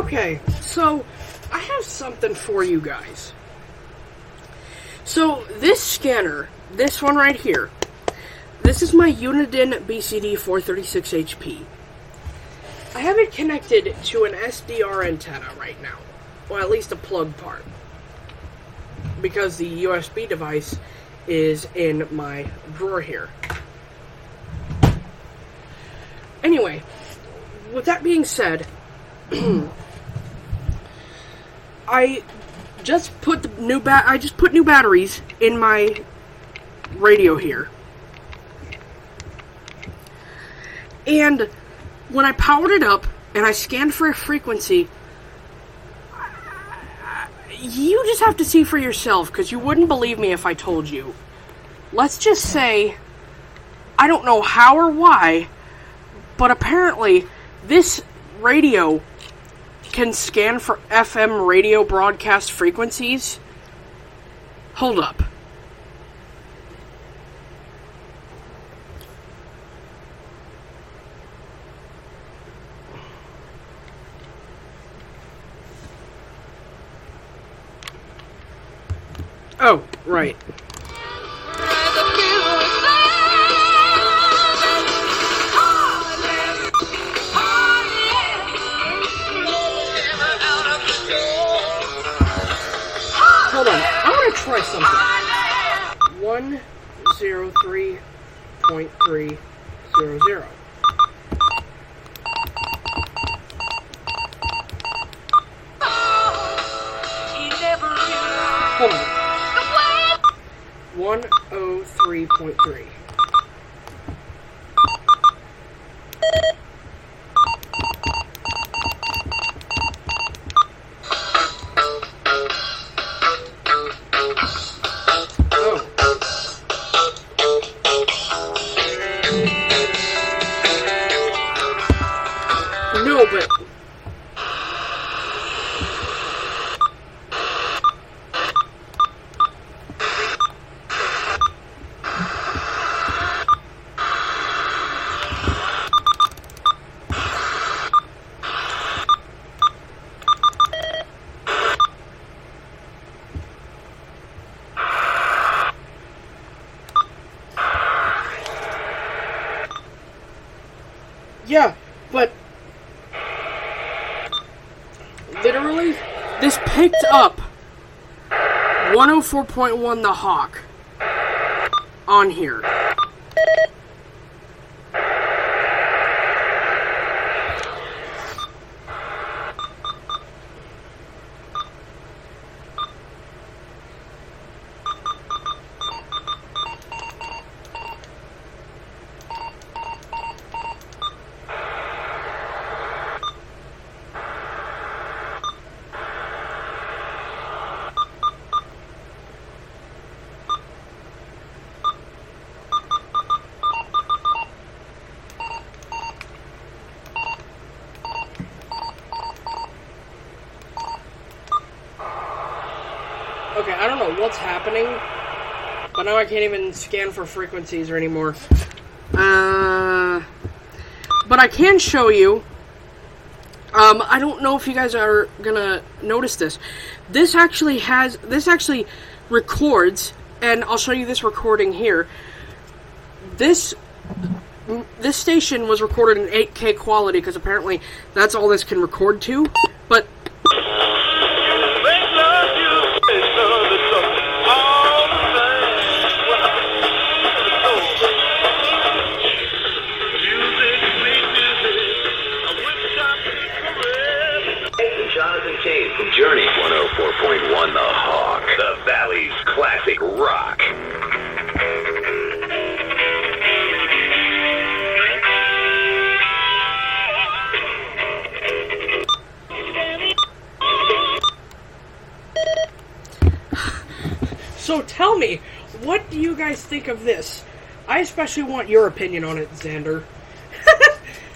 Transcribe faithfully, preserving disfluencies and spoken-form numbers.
Okay, so I have something for you guys. So this scanner, this one right here, this is my Uniden B C D four thirty-six H P. I have it connected to an S D R antenna right now. Well, at least a plug part. Because the U S B device is in my drawer here. Anyway, with that being said, I just put the new ba- I just put new batteries in my radio here. And when I powered it up and I scanned for a frequency, you just have to see for yourself, because you wouldn't believe me if I told you. Let's just say, I don't know how or why, but apparently this radio can scan for F M radio broadcast frequencies. Hold up. Oh, right. Hold on, I want to try something. one oh three point three hundred. Hold on. one oh three point three. Oh. No, but... Yeah, but literally, this picked up one oh four point one The Hawk on here. Okay, I don't know what's happening, but now I can't even scan for frequencies or anymore. Uh, but I can show you. Um, I don't know if you guys are gonna notice this. This actually has, this actually records, and I'll show you this recording here. This, this station was recorded in eight K quality, because apparently that's all this can record to, but... From Journey one oh four point one The Hawk, the Valley's classic rock. So tell me, what do you guys think of this? I especially want your opinion on it, Xander.